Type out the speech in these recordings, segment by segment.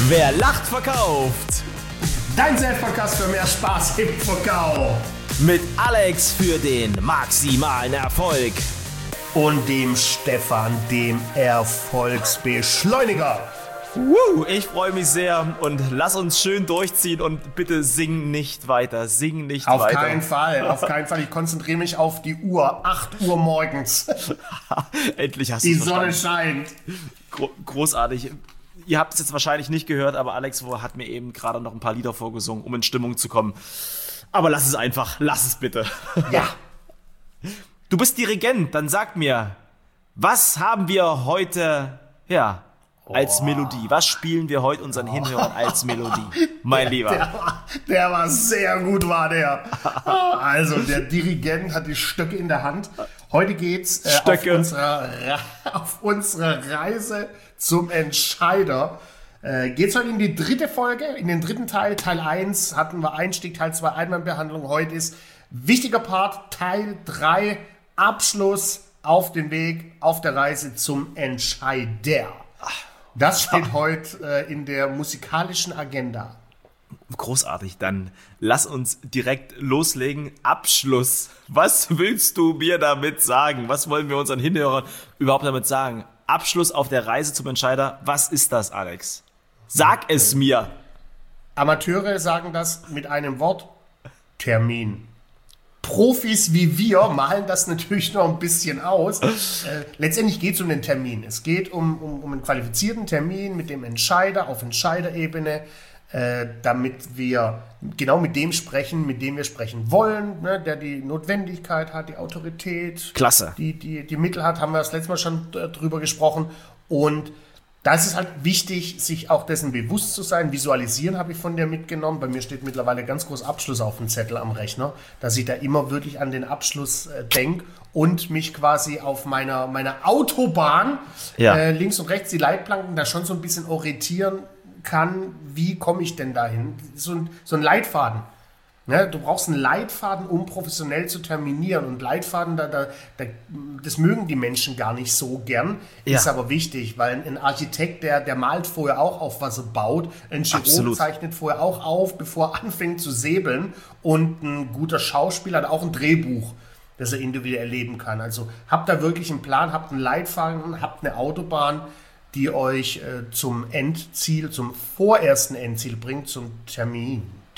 Wer lacht, verkauft. Dein Selbstpodcast für mehr Spaß im Verkauf. Mit Alex für den maximalen Erfolg. Und dem Stefan, dem Erfolgsbeschleuniger. Ich freue mich sehr und lass uns schön durchziehen und bitte sing nicht weiter, Auf keinen Fall. Ich konzentriere mich auf die Uhr, 8 Uhr morgens. Endlich hast du Die es Sonne verstanden. scheint. Großartig. Ihr habt es jetzt wahrscheinlich nicht gehört, aber Alex hat mir eben gerade noch ein paar Lieder vorgesungen, um in Stimmung zu kommen. Aber lass es einfach, lass es bitte. Ja. Du bist Dirigent, dann sag mir, was haben wir heute, als Melodie? Was spielen wir heute unseren Hinhörern als Melodie, mein Lieber? Der war sehr gut, war der. Also, der Dirigent hat die Stöcke in der Hand. Heute geht's auf unserer Reise zum Entscheider. Geht's heute in die dritte Folge, in den dritten Teil. Teil 1 hatten wir Einstieg, Teil 2 Einwandbehandlung. Heute ist wichtiger Part, Teil 3, Abschluss auf dem Weg, auf der Reise zum Entscheider. Das steht heute in der musikalischen Agenda. Großartig, dann lass uns direkt loslegen. Abschluss. Was willst du mir damit sagen? Was wollen wir unseren Hinhörern überhaupt damit sagen? Abschluss auf der Reise zum Entscheider. Was ist das, Alex? Sag es mir. Amateure sagen das mit einem Wort: Termin. Profis wie wir malen das natürlich noch ein bisschen aus. Letztendlich geht es um den Termin. Es geht um einen qualifizierten Termin mit dem Entscheider auf Entscheiderebene, damit wir genau mit dem sprechen, mit dem wir sprechen wollen, ne, der die Notwendigkeit hat, die Autorität, Klasse. Die Mittel hat, haben wir das letzte Mal schon drüber gesprochen. Und da ist es halt wichtig, sich auch dessen bewusst zu sein. Visualisieren habe ich von dir mitgenommen. Bei mir steht mittlerweile ganz groß Abschluss auf dem Zettel am Rechner, dass ich da immer wirklich an den Abschluss denke und mich quasi auf meiner Autobahn links und rechts die Leitplanken da schon so ein bisschen orientieren kann. Wie komme ich denn dahin? So ein Leitfaden. Ne, du brauchst einen Leitfaden, um professionell zu terminieren. Und Leitfaden, das mögen die Menschen gar nicht so gern, ist aber wichtig, weil ein Architekt, der malt vorher auch auf, was er baut. Ein Chirurg zeichnet vorher auch auf, bevor er anfängt zu säbeln. Und ein guter Schauspieler hat auch ein Drehbuch, das er individuell erleben kann. Also habt da wirklich einen Plan, habt einen Leitfaden, habt eine Autobahn, die euch zum Endziel, zum vorersten Endziel bringt, zum Termin.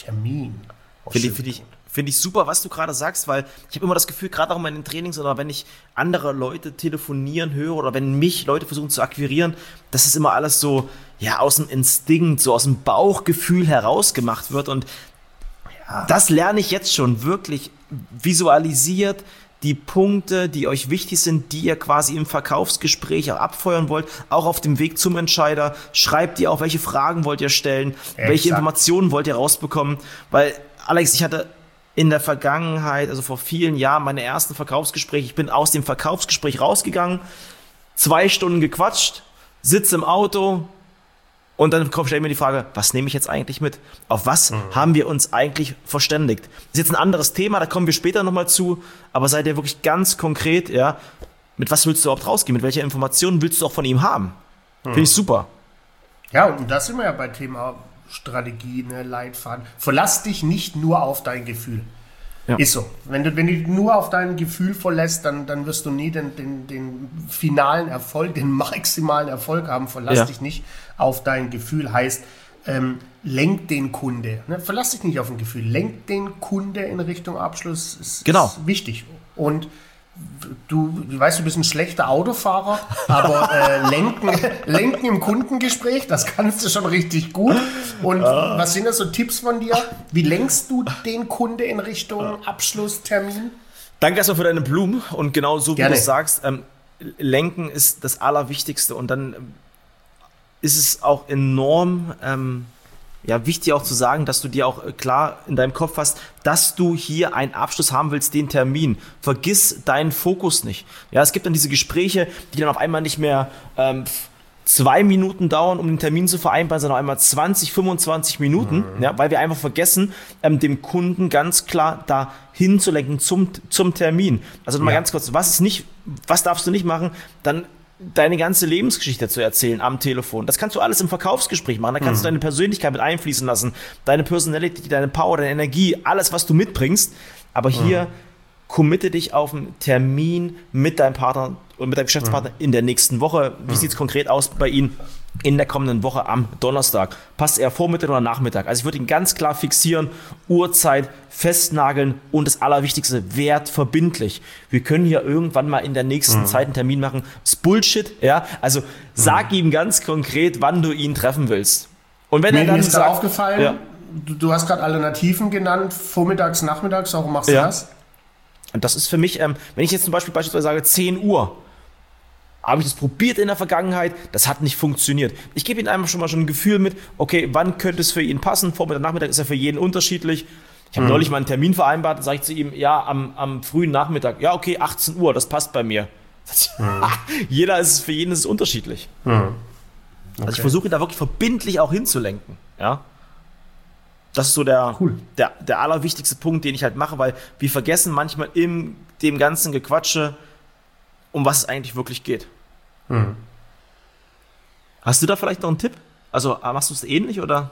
Finde ich super, was du gerade sagst, weil ich habe immer das Gefühl, gerade auch in meinen Trainings oder wenn ich andere Leute telefonieren höre oder wenn mich Leute versuchen zu akquirieren, dass es immer alles so aus dem Instinkt, so aus dem Bauchgefühl heraus gemacht wird. Und das lerne ich jetzt schon wirklich visualisiert. Die Punkte, die euch wichtig sind, die ihr quasi im Verkaufsgespräch auch abfeuern wollt, auch auf dem Weg zum Entscheider. Schreibt ihr auch, welche Fragen wollt ihr stellen, welche Informationen wollt ihr rausbekommen, weil Alex, ich hatte in der Vergangenheit, also vor vielen Jahren, meine ersten Verkaufsgespräche. Ich bin aus dem Verkaufsgespräch rausgegangen, 2 Stunden gequatscht, sitze im Auto und dann stelle ich mir die Frage, was nehme ich jetzt eigentlich mit? Auf was haben wir uns eigentlich verständigt? Das ist jetzt ein anderes Thema, da kommen wir später nochmal zu, aber seid ihr wirklich ganz konkret, mit was willst du überhaupt rausgehen? Mit welcher Information willst du auch von ihm haben? Finde ich super. Ja, und da sind wir ja bei Thema Strategie, ne, Leitfaden. Verlass dich nicht nur auf dein Gefühl. Ja. Ist so. Wenn du nur auf dein Gefühl verlässt, dann wirst du nie den finalen Erfolg, den maximalen Erfolg haben. Verlass dich nicht auf dein Gefühl. Heißt, lenk den Kunde. Ne? Verlass dich nicht auf ein Gefühl. Lenk den Kunde in Richtung Abschluss. Ist wichtig. Und du weißt, du bist ein schlechter Autofahrer, aber lenken im Kundengespräch, das kannst du schon richtig gut. Und was sind das so Tipps von dir? Wie lenkst du den Kunde in Richtung Abschlusstermin? Danke erstmal für deine Blumen und genau so, wie du sagst, lenken ist das Allerwichtigste und dann ist es auch enorm wichtig auch zu sagen, dass du dir auch klar in deinem Kopf hast, dass du hier einen Abschluss haben willst, den Termin. Vergiss deinen Fokus nicht. Ja, es gibt dann diese Gespräche, die dann auf einmal nicht mehr 2 Minuten dauern, um den Termin zu vereinbaren, sondern auf einmal 20, 25 Minuten, weil wir einfach vergessen, dem Kunden ganz klar da hinzulenken zum Termin. Also nochmal ganz kurz, was darfst du nicht machen? Dann deine ganze Lebensgeschichte zu erzählen am Telefon. Das kannst du alles im Verkaufsgespräch machen. Da kannst du deine Persönlichkeit mit einfließen lassen, deine Personality, deine Power, deine Energie, alles, was du mitbringst. Aber hier committe dich auf einen Termin mit deinem Partner und mit deinem Geschäftspartner in der nächsten Woche. Wie sieht es konkret aus bei Ihnen in der kommenden Woche am Donnerstag? Passt eher Vormittag oder Nachmittag? Also ich würde ihn ganz klar fixieren, Uhrzeit festnageln und das Allerwichtigste, wertverbindlich. Wir können hier irgendwann mal in der nächsten Zeit einen Termin machen. Das ist Bullshit, ja? Also sag ihm ganz konkret, wann du ihn treffen willst. Und wenn er dann mir ist sagt, aufgefallen, du hast gerade Alternativen genannt, vormittags, nachmittags, warum machst du das? Und das ist für mich, wenn ich jetzt beispielsweise sage 10 Uhr, habe ich das probiert in der Vergangenheit, das hat nicht funktioniert. Ich gebe Ihnen einfach schon mal ein Gefühl mit, okay, wann könnte es für ihn passen? Vormittag, Nachmittag ist ja für jeden unterschiedlich. Ich habe neulich mal einen Termin vereinbart, sage ich zu ihm, ja, am frühen Nachmittag, ja, okay, 18 Uhr, das passt bei mir. Für jeden ist es unterschiedlich. Okay. Also ich versuche ihn da wirklich verbindlich auch hinzulenken, ja. Das ist so der allerwichtigste Punkt, den ich halt mache, weil wir vergessen manchmal in dem ganzen Gequatsche, um was es eigentlich wirklich geht. Hast du da vielleicht noch einen Tipp? Also machst du es ähnlich oder?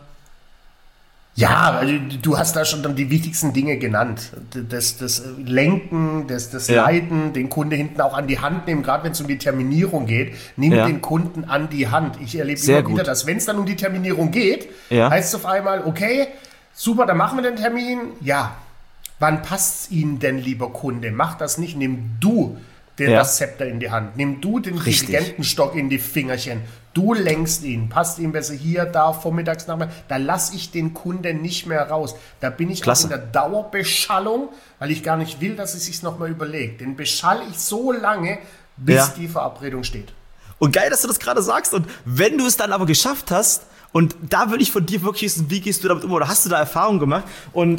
Ja, also du hast da schon dann die wichtigsten Dinge genannt. Das Lenken, das Leiten, den Kunde hinten auch an die Hand nehmen, gerade wenn es um die Terminierung geht, nimm den Kunden an die Hand. Ich erlebe immer wieder, dass wenn es dann um die Terminierung geht, heißt es auf einmal, okay, super, dann machen wir den Termin. Ja, wann passt es Ihnen denn, lieber Kunde? Mach das nicht, nimm du das Zepter in die Hand. Nimm du den Dirigentenstock in die Fingerchen. Du lenkst ihn. Passt ihm besser hier, da, vormittags, nachmittags. Da lasse ich den Kunden nicht mehr raus. Da bin ich auch in der Dauerbeschallung, weil ich gar nicht will, dass er sich nochmal überlegt. Den beschall ich so lange, bis die Verabredung steht. Und geil, dass du das gerade sagst. Und wenn du es dann aber geschafft hast, und da würde ich von dir wirklich wissen, wie gehst du damit um, oder hast du da Erfahrung gemacht? Und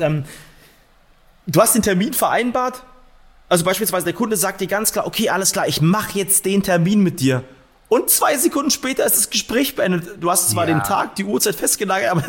du hast den Termin vereinbart. Also beispielsweise der Kunde sagt dir ganz klar, okay, alles klar, ich mache jetzt den Termin mit dir. Und 2 Sekunden später ist das Gespräch beendet. Du hast zwar den Tag, die Uhrzeit festgelagert, aber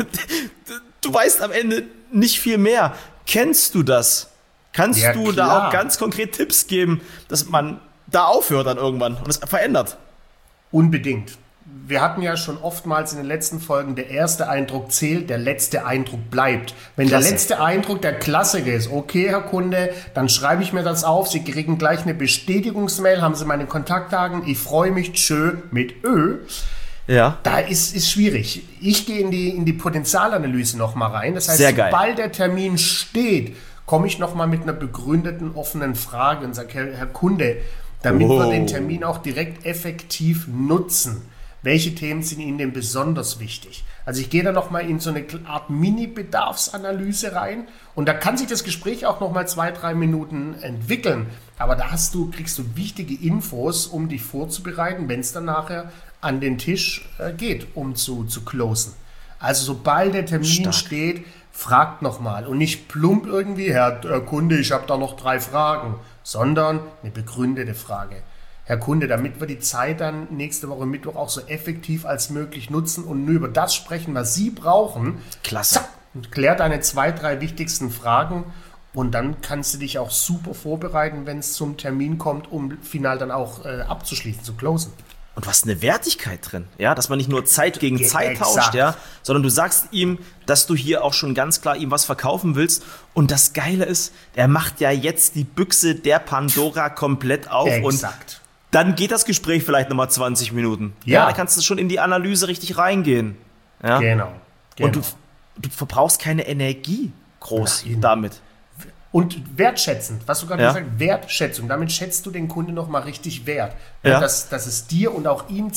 du weißt am Ende nicht viel mehr. Kennst du das? Kannst du da auch ganz konkret Tipps geben, dass man da aufhört dann irgendwann und es verändert? Unbedingt. Wir hatten ja schon oftmals in den letzten Folgen, der erste Eindruck zählt, der letzte Eindruck bleibt. Wenn der letzte Eindruck der Klassiker ist, okay, Herr Kunde, dann schreibe ich mir das auf, Sie kriegen gleich eine Bestätigungsmail, haben Sie meine Kontaktdaten, ich freue mich, tschö, mit Ö. Ja. Da ist schwierig. Ich gehe in die Potenzialanalyse nochmal rein. Das heißt, sobald der Termin steht, komme ich nochmal mit einer begründeten, offenen Frage und sage, Herr Kunde, damit wir den Termin auch direkt effektiv nutzen, welche Themen sind Ihnen denn besonders wichtig? Also ich gehe da nochmal in so eine Art Mini-Bedarfsanalyse rein und da kann sich das Gespräch auch nochmal 2-3 Minuten entwickeln. Aber da kriegst du wichtige Infos, um dich vorzubereiten, wenn es dann nachher an den Tisch geht, um zu closen. Also sobald der Termin steht, fragt nochmal und nicht plump irgendwie, Herr Kunde, ich habe da noch 3 Fragen, sondern eine begründete Frage. Herr Kunde, damit wir die Zeit dann nächste Woche Mittwoch auch so effektiv als möglich nutzen und nur über das sprechen, was Sie brauchen. Klasse. Zack, und klär deine 2-3 wichtigsten Fragen und dann kannst du dich auch super vorbereiten, wenn es zum Termin kommt, um final dann auch abzuschließen, zu closen. Und du hast eine Wertigkeit drin, ja, dass man nicht nur Zeit gegen Zeit tauscht, ja, sondern du sagst ihm, dass du hier auch schon ganz klar ihm was verkaufen willst. Und das Geile ist, er macht ja jetzt die Büchse der Pandora komplett auf und dann geht das Gespräch vielleicht nochmal 20 Minuten. Ja, da kannst du schon in die Analyse richtig reingehen. Ja? Genau. Und du verbrauchst keine Energie groß damit. Und wertschätzend, was du gerade gesagt hast, Wertschätzung. Damit schätzt du den Kunden nochmal richtig wert. Ja. Dass es dir und auch ihm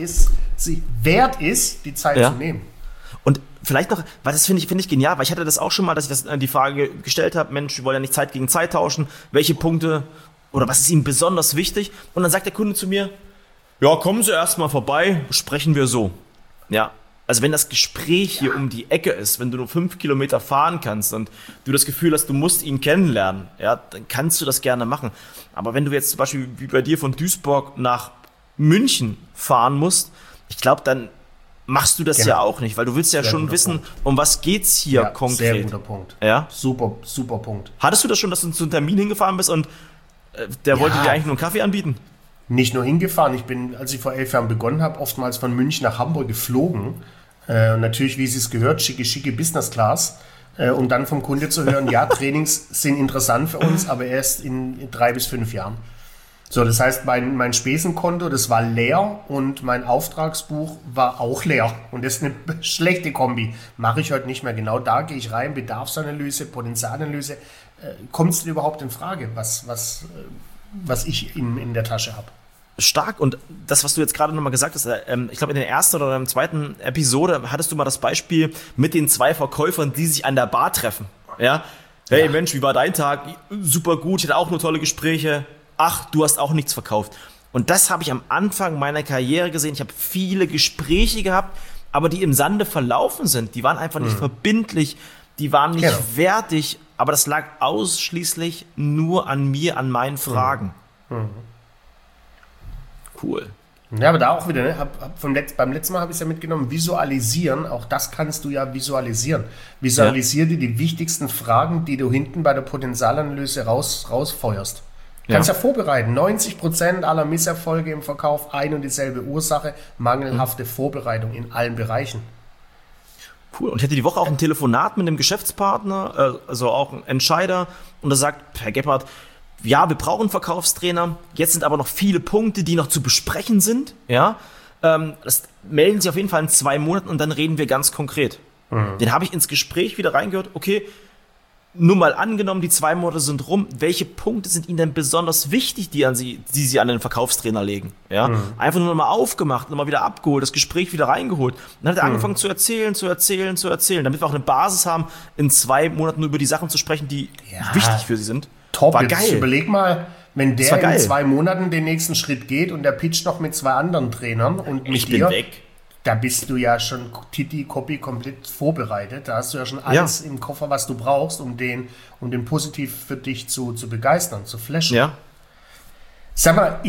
wert ist, die Zeit zu nehmen. Und vielleicht noch, weil das finde ich genial, weil ich hatte das auch schon mal, dass ich die Frage gestellt habe, Mensch, wir wollen ja nicht Zeit gegen Zeit tauschen, welche Punkte oder was ist ihm besonders wichtig? Und dann sagt der Kunde zu mir, ja, kommen Sie erst mal vorbei, sprechen wir so. Ja, also wenn das Gespräch hier um die Ecke ist, wenn du nur 5 Kilometer fahren kannst und du das Gefühl hast, du musst ihn kennenlernen, ja, dann kannst du das gerne machen. Aber wenn du jetzt zum Beispiel wie bei dir von Duisburg nach München fahren musst, ich glaube, dann machst du das ja auch nicht, weil du willst ja schon wissen, um was geht's hier konkret. Sehr guter Punkt. Ja? Super Punkt. Hattest du das schon, dass du zu einem Termin hingefahren bist und der wollte dir eigentlich nur einen Kaffee anbieten? nicht nur hingefahren. Ich bin, als ich vor 11 Jahren begonnen habe, oftmals von München nach Hamburg geflogen. Und natürlich, wie es gehört, schicke Business Class. Um dann vom Kunde zu hören, ja, Trainings sind interessant für uns, aber erst in 3 bis 5 Jahren. So, das heißt, mein Spesenkonto, das war leer und mein Auftragsbuch war auch leer. Und das ist eine schlechte Kombi. Mache ich heute nicht mehr. Genau da gehe ich rein, Bedarfsanalyse, Potenzialanalyse. Kommt es denn überhaupt in Frage, was ich in der Tasche habe? Stark. Und das, was du jetzt gerade nochmal gesagt hast, ich glaube, in der ersten oder in der zweiten Episode hattest du mal das Beispiel mit den 2 Verkäufern, die sich an der Bar treffen. Ja? Hey Mensch, wie war dein Tag? Super gut, ich hatte auch nur tolle Gespräche. Ach, du hast auch nichts verkauft. Und das habe ich am Anfang meiner Karriere gesehen. Ich habe viele Gespräche gehabt, aber die im Sande verlaufen sind. Die waren einfach nicht verbindlich, die waren nicht wertig, aber das lag ausschließlich nur an mir, an meinen Fragen. Cool. Ja, aber da auch wieder, ne? Beim letzten Mal habe ich es ja mitgenommen, visualisieren, auch das kannst du ja visualisieren. Visualisier dir die wichtigsten Fragen, die du hinten bei der Potenzialanalyse rausfeuerst. Du kannst ja vorbereiten. 90% aller Misserfolge im Verkauf, ein und dieselbe Ursache, mangelhafte Vorbereitung in allen Bereichen. Cool. Und ich hatte die Woche auch ein Telefonat mit einem Geschäftspartner, also auch ein Entscheider, und er sagt, Herr Gebhardt, ja, wir brauchen einen Verkaufstrainer, jetzt sind aber noch viele Punkte, die noch zu besprechen sind. Ja, das melden Sie auf jeden Fall in 2 Monaten und dann reden wir ganz konkret. Den habe ich ins Gespräch wieder reingehört, okay, nur mal angenommen, die 2 Monate sind rum, welche Punkte sind Ihnen denn besonders wichtig, die Sie an den Verkaufstrainer legen? Ja? Einfach nur mal aufgemacht, nochmal wieder abgeholt, das Gespräch wieder reingeholt. Und dann hat er angefangen zu erzählen, damit wir auch eine Basis haben, in 2 Monaten über die Sachen zu sprechen, die wichtig für Sie sind. Top, war jetzt geil. Überleg mal, wenn der in 2 Monaten den nächsten Schritt geht und der pitcht noch mit 2 anderen Trainern und mit dir, bin weg. Da bist du ja schon Titi-Copy komplett vorbereitet. Da hast du ja schon alles im Koffer, was du brauchst, um den positiv für dich zu begeistern, zu flashen. Ja. Sag mal,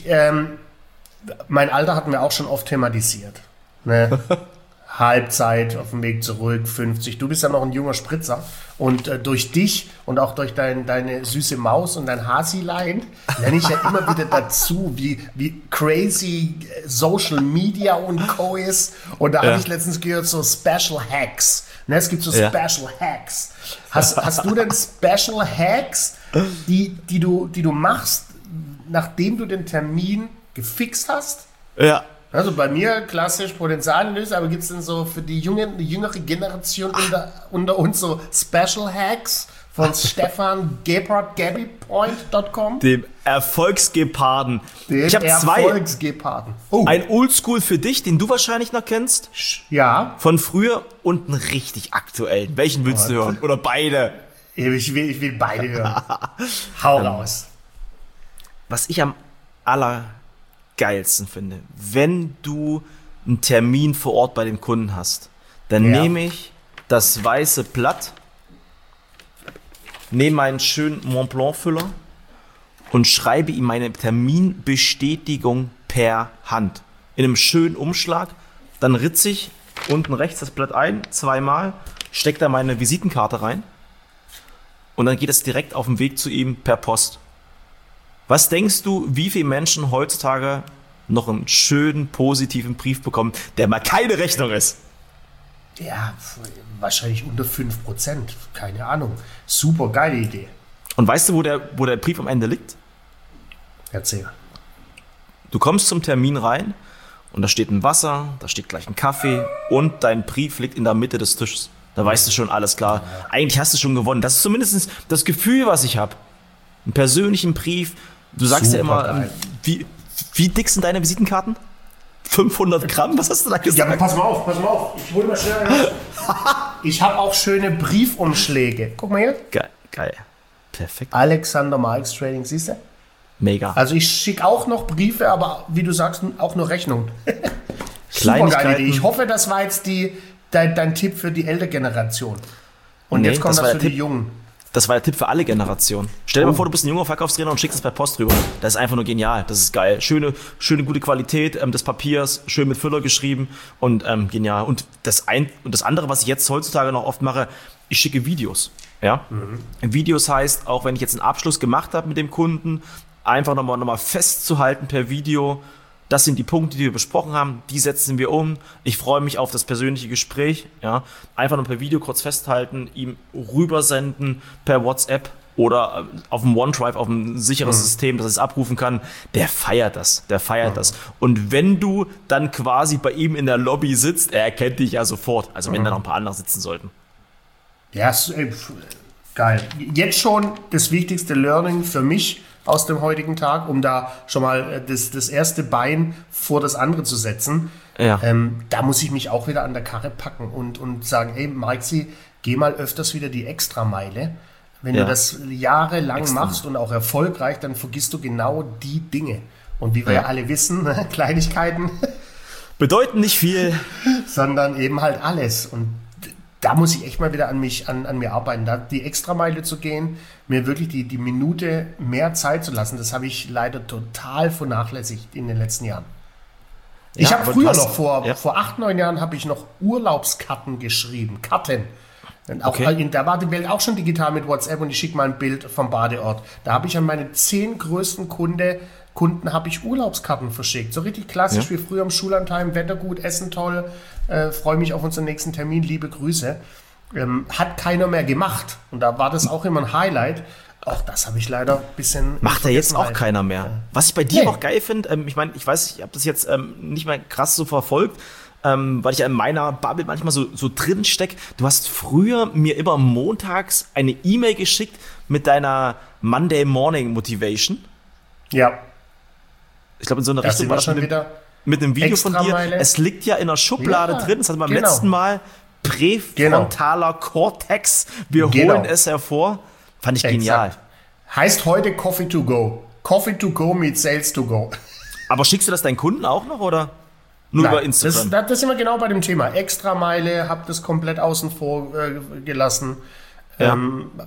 mein Alter hatten wir auch schon oft thematisiert. Ne? Halbzeit, auf dem Weg zurück, 50. Du bist ja noch ein junger Spritzer. Und durch dich und auch durch deine süße Maus und dein Hasilein lerne ich ja immer wieder dazu, wie crazy Social Media und Co. ist. Und da habe ich letztens gehört, so Special Hacks. Ne, es gibt so Special Hacks. Hast du denn Special Hacks, die du machst, nachdem du den Termin gefixt hast? Ja. Also bei mir klassisch Potenzialanalyse, aber gibt es denn so für die jüngere Generation unter uns so Special Hacks von Stefan Gebhardt, GabbyPoint.com? Dem Erfolgsgeparden. Ich habe 2. Erfolgsgeparden. Oh. Ein Oldschool für dich, den du wahrscheinlich noch kennst. Ja. Von früher und einen richtig aktuellen. Welchen willst du hören? Oder beide? Ich will beide hören. Hau raus. Was ich am allergeilsten finde, wenn du einen Termin vor Ort bei dem Kunden hast, dann nehme ich das weiße Blatt, nehme meinen schönen Mont Blanc Füller und schreibe ihm meine Terminbestätigung per Hand. In einem schönen Umschlag, dann ritze ich unten rechts das Blatt ein, 2-mal, stecke da meine Visitenkarte rein und dann geht es direkt auf dem Weg zu ihm per Post. Was denkst du, wie viele Menschen heutzutage noch einen schönen, positiven Brief bekommen, der mal keine Rechnung ist? Ja, wahrscheinlich unter 5%. Keine Ahnung. Super geile Idee. Und weißt du, wo der Brief am Ende liegt? Erzähl. Du kommst zum Termin rein und da steht ein Wasser, da steht gleich ein Kaffee und dein Brief liegt in der Mitte des Tisches. Da weißt du schon, alles klar. Eigentlich hast du schon gewonnen. Das ist zumindest das Gefühl, was ich habe. Einen persönlichen Brief. Du sagst super ja immer, wie dick sind deine Visitenkarten? 500 Gramm? Was hast du da gesagt? Ja, aber pass mal auf. Ich hole mal schnell eine. Ich habe auch schöne Briefumschläge. Guck mal hier. Geil. Perfekt. Alexander Marx Trading, siehst du? Mega. Also ich schicke auch noch Briefe, aber wie du sagst, auch nur Rechnungen. Super geile Idee. Ich hoffe, das war jetzt dein Tipp für die ältere Generation. Und jetzt kommt das für die Jungen. Das war der Tipp für alle Generationen. Stell dir mal vor, du bist ein junger Verkaufstrainer und schickst es per Post rüber. Das ist einfach nur genial. Das ist geil. Schöne gute Qualität des Papiers, schön mit Füller geschrieben und genial. Und das andere, was ich jetzt heutzutage noch oft mache, ich schicke Videos. Ja? Videos heißt, auch wenn ich jetzt einen Abschluss gemacht habe mit dem Kunden, einfach nochmal festzuhalten per Video. Das sind die Punkte, die wir besprochen haben, die setzen wir um. Ich freue mich auf das persönliche Gespräch. Ja. Einfach nur per Video kurz festhalten, ihm rübersenden per WhatsApp oder auf dem OneDrive, auf einem sicheren System, dass es abrufen kann. Der feiert das. Und wenn du dann quasi bei ihm in der Lobby sitzt, er erkennt dich ja sofort. Also wenn da noch ein paar andere sitzen sollten. Ja, geil. Jetzt schon das wichtigste Learning für mich aus dem heutigen Tag, um da schon mal das erste Bein vor das andere zu setzen. Ja. Da muss ich mich auch wieder an der Karre packen und sagen, ey, Marxi, geh mal öfters wieder die Extrameile. Wenn du das jahrelang machst und auch erfolgreich, dann vergisst du genau die Dinge. Und wie wir ja alle wissen, Kleinigkeiten bedeuten nicht viel, sondern eben halt alles. Und da muss ich echt mal wieder an mir arbeiten, da die Extrameile zu gehen, mir wirklich die Minute mehr Zeit zu lassen. Das habe ich leider total vernachlässigt in den letzten Jahren. Ich habe früher noch, vor 8, 9 Jahren, habe ich noch Urlaubskarten geschrieben. Karten. Da war die Welt auch schon digital mit WhatsApp und ich schicke mal ein Bild vom Badeort. Da habe ich an meine 10 größten Kunden habe ich Urlaubskarten verschickt. So richtig klassisch wie früher im Schullandheim, Wetter gut, Essen toll, freue mich auf unseren nächsten Termin, liebe Grüße. Hat keiner mehr gemacht. Und da war das auch immer ein Highlight. Auch das habe ich leider ein bisschen... Macht ja jetzt auch keiner mehr. Was ich bei dir auch geil finde, ich meine, ich weiß, ich habe das jetzt nicht mehr krass so verfolgt, weil ich ja in meiner Bubble manchmal so drin stecke. Du hast früher mir immer montags eine E-Mail geschickt mit deiner Monday Morning Motivation. Ja. Ich glaube, in so einer Richtung war das mit einem Video von dir. Es liegt ja in der Schublade drin. Das hatten wir beim letzten Mal. Präfrontaler Cortex. Wir holen es hervor. Fand ich genial. Heißt heute Coffee to go. Coffee to go mit Sales to go. Aber schickst du das deinen Kunden auch noch oder nur über Instagram? Das sind wir genau bei dem Thema. Extrameile, hab das komplett außen vor gelassen. Ja.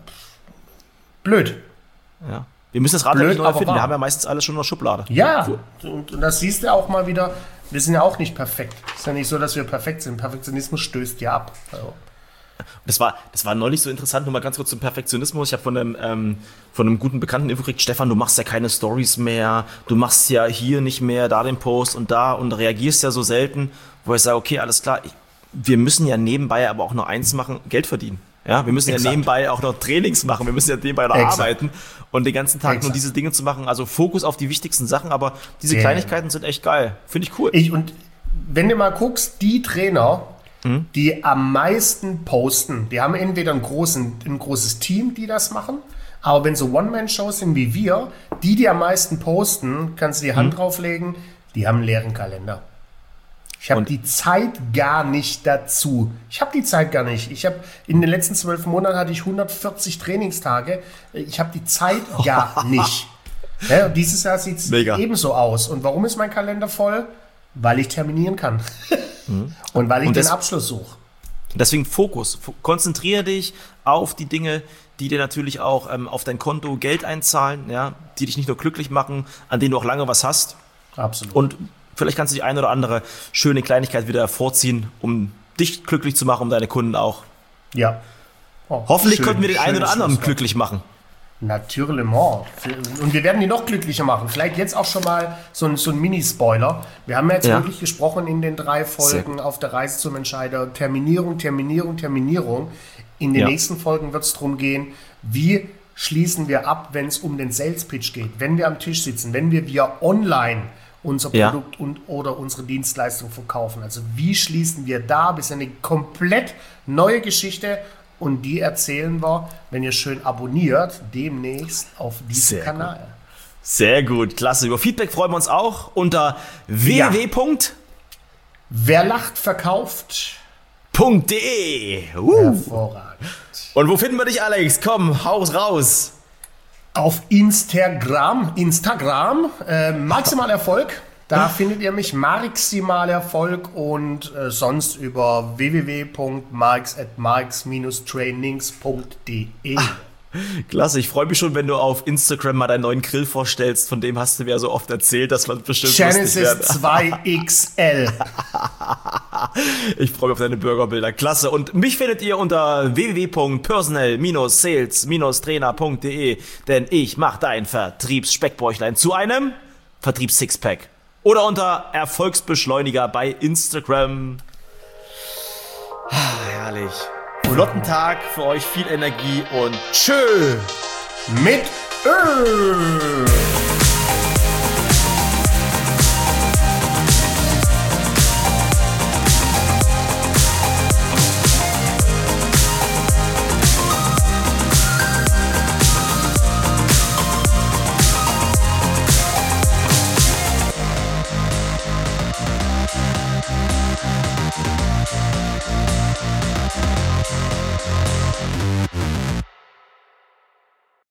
Blöd. Ja. Wir müssen das Rad nicht neu erfinden. Wir haben ja meistens alles schon in der Schublade. Ja, und das siehst du auch mal wieder. Wir sind ja auch nicht perfekt. Es ist ja nicht so, dass wir perfekt sind. Perfektionismus stößt ja ab. Also. Das war neulich so interessant, nur mal ganz kurz zum Perfektionismus. Ich habe von einem guten Bekannten Info gekriegt, Stefan, du machst ja keine Stories mehr, du machst ja hier nicht mehr, da den Post und da und reagierst ja so selten, wo ich sage, okay, alles klar, wir müssen ja nebenbei aber auch noch eins machen, Geld verdienen. Ja, wir müssen ja nebenbei auch noch Trainings machen, wir müssen ja nebenbei noch arbeiten und den ganzen Tag nur diese Dinge zu machen, also Fokus auf die wichtigsten Sachen, aber diese Kleinigkeiten sind echt geil, finde ich cool. Und wenn du mal guckst, die Trainer, die am meisten posten, die haben entweder ein großes Team, die das machen, aber wenn so One-Man-Shows sind wie wir, die am meisten posten, kannst du die Hand drauflegen, die haben einen leeren Kalender. Ich habe die Zeit gar nicht dazu. Ich habe die Zeit gar nicht. In den letzten 12 Monaten hatte ich 140 Trainingstage. Ich habe die Zeit gar nicht. Ja, dieses Jahr sieht es ebenso aus. Und warum ist mein Kalender voll? Weil ich terminieren kann. Und weil ich den Abschluss suche. Deswegen Fokus. Konzentriere dich auf die Dinge, die dir natürlich auch auf dein Konto Geld einzahlen, ja, die dich nicht nur glücklich machen, an denen du auch lange was hast. Absolut. Und vielleicht kannst du die eine oder andere schöne Kleinigkeit wieder hervorziehen, um dich glücklich zu machen, um deine Kunden auch. Ja. Hoffentlich konnten wir den einen oder anderen glücklich machen. Natürlich. Und wir werden die noch glücklicher machen. Vielleicht jetzt auch schon mal so ein Mini-Spoiler. Wir haben jetzt wirklich gesprochen in den 3 Folgen auf der Reise zum Entscheider. Terminierung. In den nächsten Folgen wird es darum gehen, wie schließen wir ab, wenn es um den Sales-Pitch geht. Wenn wir am Tisch sitzen, wenn wir via online unser Produkt oder unsere Dienstleistung verkaufen. Also wie schließen wir da? Das ist eine komplett neue Geschichte. Und die erzählen wir, wenn ihr schön abonniert, demnächst auf diesem Kanal. Gut. Sehr gut, klasse. Über Feedback freuen wir uns auch unter www.werlachtverkauft.de. Hervorragend. Und wo finden wir dich, Alex? Komm, haus raus. Auf Instagram, maximal Erfolg. Da findet ihr mich, maximal Erfolg, und sonst über www.marx@marx-trainings.de. Klasse, ich freue mich schon, wenn du auf Instagram mal deinen neuen Grill vorstellst. Von dem hast du mir ja so oft erzählt, dass man bestimmt Genesis 2XL. Ich freue mich auf deine Burgerbilder. Klasse. Und mich findet ihr unter www.personal-sales-trainer.de, denn ich mache dein Vertriebsspeckbäuchlein zu einem Vertriebs-Sixpack. Oder unter Erfolgsbeschleuniger bei Instagram. Herrlich. Flotten Tag für euch, viel Energie und tschö mit Öl.